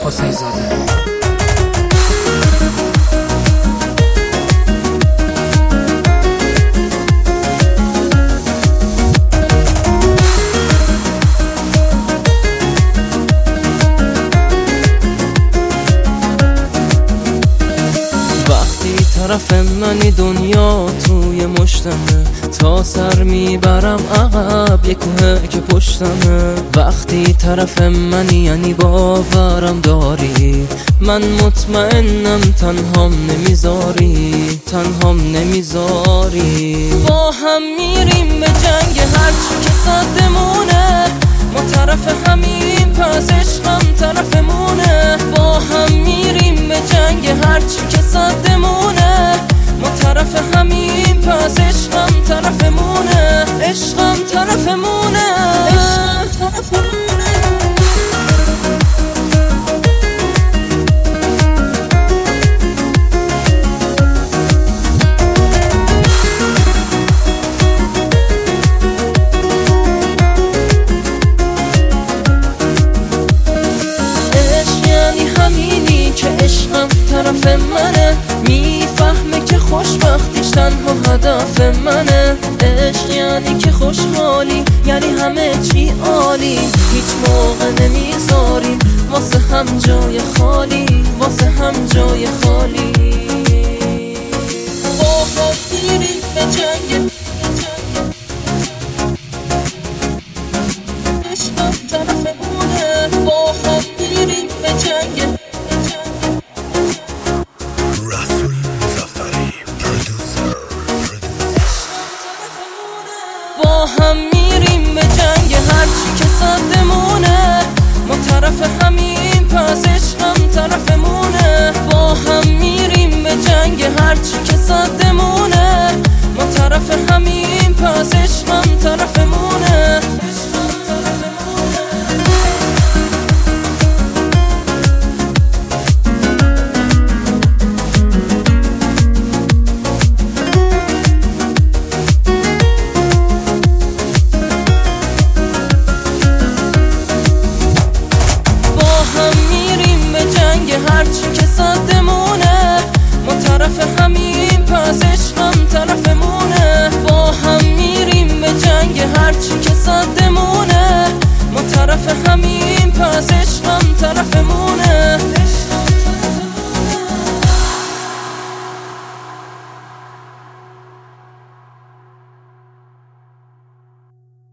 حسین زاده. طرف منی دنیا توی مشتمه، تا سر میبرم عقب یک کوه که پشتمه. وقتی طرف منی یعنی باورم داری، من مطمئنم تنهام نمیذاری، تنهام نمیذاری. با هم میریم به جنگ هرچی که صدمونه، ما طرف همین پس عشقم طرفمونه. با هم میریم به جنگ هرچی که صدمونه، ما طرف همین پس عشقم طرفمونه، عشقم طرفمونه، عشقم طرفمونه. طرف منه، میفهمه که خوشبختیش تنها هدف منه. عشق یعنی که خوشحالی، یعنی همه چی عالی، هیچ موقع نمیذاریم واسه هم جای خالی، واسه هم جای خالی. با هم میریم به جنگ، عشقم طرفمونه. با هم میریم به جنگ. با هم میریم به جنگ هرچی که صدمونه، ما طرف همین پس عشقم طرفمونه. با هم میریم به جنگ هرچی که صدمونه، ما طرف همین پس عشقم طرفمونه. هرچی که صدمونه، ما طرف همین پس عشقم طرفمونه. با هم میریم به جنگ هرچی که صدمونه، ما طرف همین پس عشقم